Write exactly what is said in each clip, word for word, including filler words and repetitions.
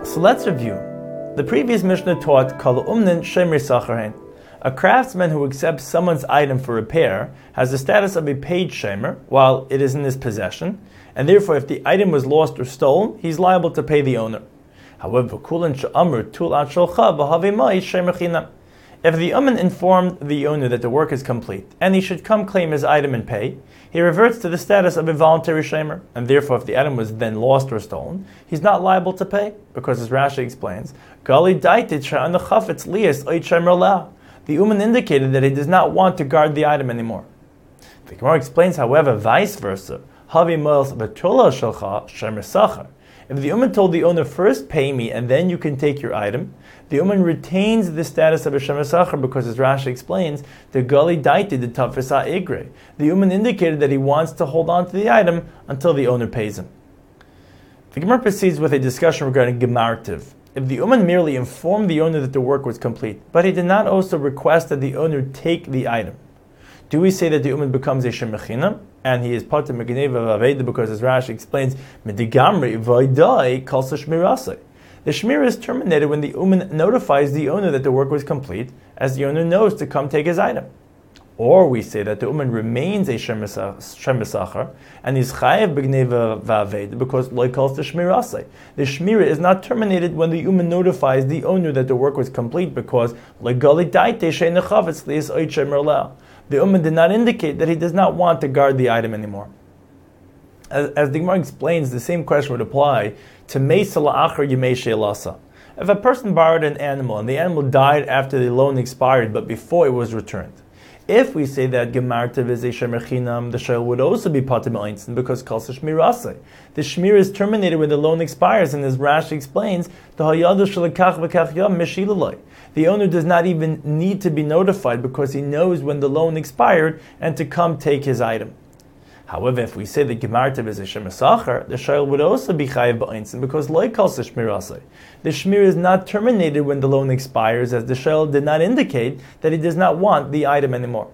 So let's review. The previous Mishnah taught Kol Umnin Shemer Sacharein. A craftsman who accepts someone's item for repair has the status of a paid shemer while it is in his possession, and therefore if the item was lost or stolen, he's liable to pay the owner. However, Kulan Sha'amr Tul At Sholcha B'Havei Mai Shemer Chinam. If the Uman informed the owner that the work is complete and he should come claim his item and pay, he reverts to the status of a voluntary shemer, and therefore if the item was then lost or stolen, he's not liable to pay, because as Rashi explains, Gali Daitit Sha'an Chafetz Lias Oit Shemer La. The Uman indicated that he does not want to guard the item anymore. The Gemara explains, however, vice versa. Havi Moels V'Tola Shalcha Shemer Sachar. If the Uman told the owner, first pay me and then you can take your item, the Uman retains the status of a Shemer Sachar because, as Rashi explains, the Gali Daiti the Tafisa Igre. The Uman indicated that he wants to hold on to the item until the owner pays him. The Gemara proceeds with a discussion regarding Gemartiv. If the Uman merely informed the owner that the work was complete, but he did not also request that the owner take the item, do we say that the Uman becomes a Shemer Chinam, and he is Pater Megneva Vaveda because, as Rashi explains, Medigamri Vaidai Kalsa Shmirasai. The Shmir is terminated when the Uman notifies the owner that the work was complete, as the owner knows to come take his item. Or we say that the Uman remains a Shemer Sachar, and is Chayev Begneva Vaved because Loi calls the Shmirasai. The Shmir is not terminated when the Uman notifies the owner that the work was complete because Loi Gali Daite Shein Chavetz Lias Oit Shemer La. The Uman did not indicate that he does not want to guard the item anymore. As, as the Gemara explains, the same question would apply to Meisa La'achar Yemei She'elasa. If a person borrowed an animal and the animal died after the loan expired but before it was returned, if we say that Gemartiv is a Shemer Chinam, the Shayl would also be Patim Einstein because Kalsa Shmirasai. The Shmir is terminated when the loan expires, and as Rashi explains, the Hayadu Shalakach V'Kach Yam Meshilalai. The owner does not even need to be notified because he knows when the loan expired and to come take his item. However, if we say that Gemartiv is a Shemer Sachar, the Shayl would also be Chayev B'Einstein because Loi Kalsa Shmirasai. The Shmir is not terminated when the loan expires, as the Shayl did not indicate that he does not want the item anymore.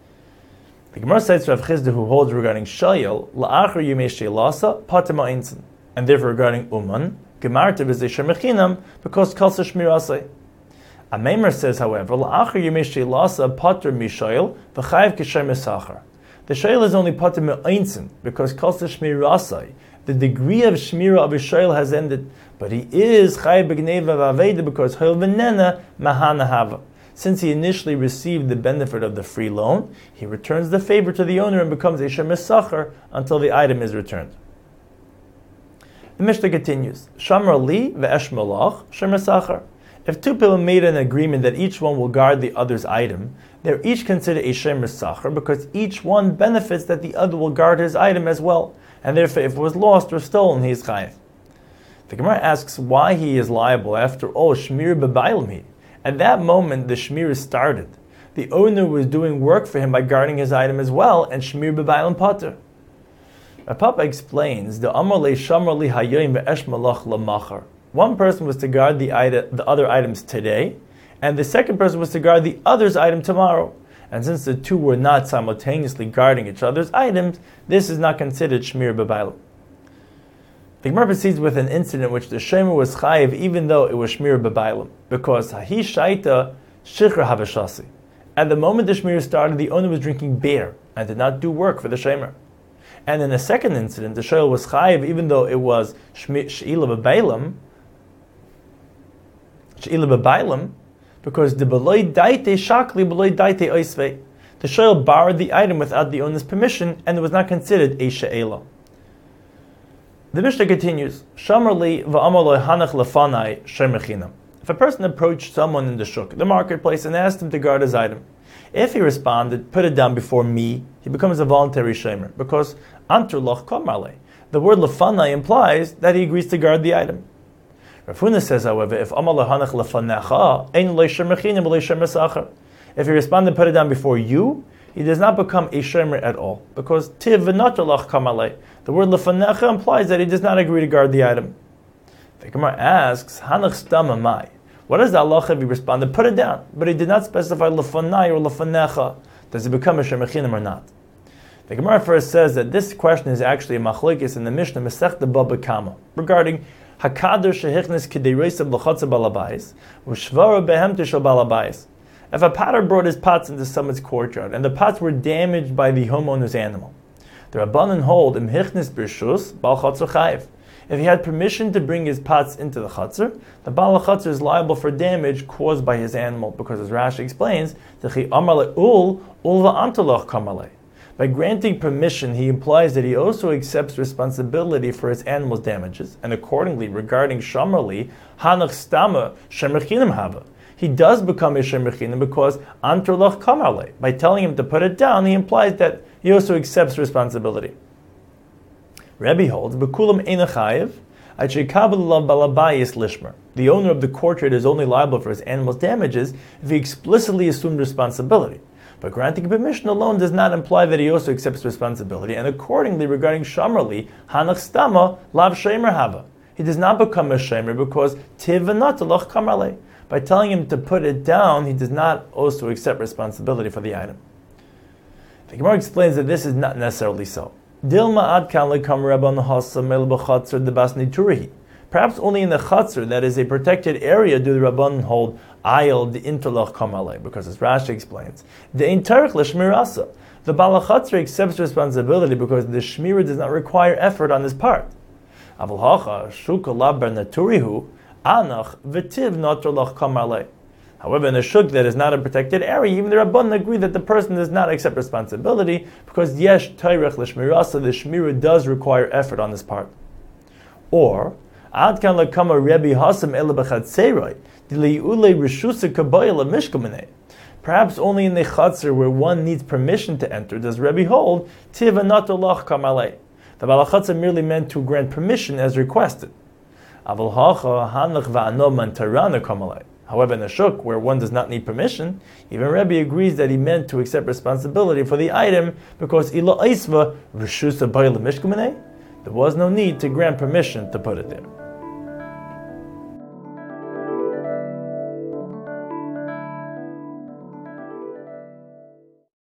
The Gemara cites Rav Chizda, who holds regarding Shayl, La'achar Yemei She'elasa, Patim Ha'Einstein, and therefore regarding Uman, Gemartiv is a Shemer Chinam because Kalsa Shmirasai. A Meimer says, however, La'achar Yemei She'elasa Pater Mishayl V'chayev K'Shemer Sachar. The Shayl is only Pater Me'Einstein because Kalsa Shmirasai. The degree of Shmira of a Shayl has ended, but he is Chayev B'Gneva V'Aveda because Hil V'Nena Mahana Hava. Since he initially received the benefit of the free loan, he returns the favor to the owner and becomes a Shemer Sachar until the item is returned. The Mishnah continues, Shamar Li Ve'esh Malach Shemer Sachar. If two people made an agreement that each one will guard the other's item, they're each considered a Shemer Sachar because each one benefits that the other will guard his item as well, and therefore if it was lost or stolen, he is Chayev. The Gemara asks why he is liable. After all, Shmir B'Bailam he. At that moment, the Shmir started. The owner was doing work for him by guarding his item as well, and Shmir B'Bailam Pater. Rav Papa explains, the Amar Le Shamar Li Hayoim Ve'esh Malach L'Machar. One person was to guard the, item, the other items today, and the second person was to guard the other's item tomorrow. And since the two were not simultaneously guarding each other's items, this is not considered Shmir B'Bailam. The Gemara proceeds with an incident in which the Shemer was Chayev even though it was Shmir B'Bailam, because Hahi Shaita Shikra Havashasi. At the moment the Shmir started, the owner was drinking beer and did not do work for the Shemer. And in the second incident, the Shemer was Chayev even though it was She'ila B'Bailam, She'ila B'Bailam, because the B'loi Daite Shakli B'loi Daite Oisvei. The She'el borrowed the item without the owner's permission and it was not considered a She'ela. The Mishnah continues, Shamar Li V'Amar Lo Hanach Lefanai Shemer Chinam. If a person approached someone in the shuk, the marketplace, and asked him to guard his item, if he responded, put it down before me, he becomes a voluntary shemer, because Antur Loch Kamarle. The word Lefanai implies that he agrees to guard the item. Rav Huna says, however, if Amar Lo Hanach Lefanecha, Ein Lo Shemer Chinam Lo Shemer Sachar. If he responded, put it down before you, he does not become a shemer at all, because Tiv V'Natur Loch Kamarle. The word Lefanecha implies that he does not agree to guard the item. The Gemara asks, Hanach Stam Amai. What does the halacha if he responded, put it down, but he did not specify Lefanai or Lefanecha? Does it become a Shemer Chinam or not? The Gemara first says that this question is actually a machlokes in the Mishnah Masechta Baba Kama regarding Hakader shehichnes k'deireisa b'lachatza balabais, u'shvara behemte shel balabais. If a potter brought his pots into someone's courtyard, and the pots were damaged by the homeowner's animal, the Rabbanan hold im hichnes b'rshus bal chatzar chayiv. If he had permission to bring his pots into the chatzar, the Baal chatzar is liable for damage caused by his animal, because as Rashi explains, by granting permission, he implies that he also accepts responsibility for his animal's damages, and accordingly, regarding shamarli, hanach stama shemerchinim hava. He does become a shemerchinim because antrolach kamarle. By telling him to put it down, he implies that he also accepts responsibility. Rebbe holds, Bekulam einachayev, balabayis lishmer. The owner of the courtyard is only liable for his animal's damages if he explicitly assumed responsibility. But granting permission alone does not imply that he also accepts responsibility, and accordingly, regarding shamarli, hanach stama, lav shemer hava. He does not become a shemer because tivanat loch kamarle. By telling him to put it down, he does not also accept responsibility for the item. The Gemara explains that this is not necessarily so. Dilma ad kan lekam rabban hasam el b'chatzar debas niturihi. Perhaps only in the chatzar, that is a protected area, do the rabban hold ayel the interlach kamale, because as Rashi explains, the intarich l'shmirasa. The balachatzar accepts responsibility because the shmira does not require effort on his part. Aval hacha shuka labar naturihu anach v'tiv natrolach kamale. However, in a shuk that is not a protected area, even the Rabbanan agree that the person does not accept responsibility because yesh tayrech l'shmirasa, the shmira does require effort on his part. Or ad kan lekama Rebbe hasam ele b'chatzeiroi d'liule rishusa kabayla mishkaminei. Perhaps only in the chatzar where one needs permission to enter does Rebbe hold tiva natolach kamalei. The balachatza merely meant to grant permission as requested. Aval hacha hanach va'ano mantarana kamalei. However, in a shuk where one does not need permission, even Rebbe agrees that he meant to accept responsibility for the item because ila aisva rishusa bayla mishkaminei. There was no need to grant permission to put it there.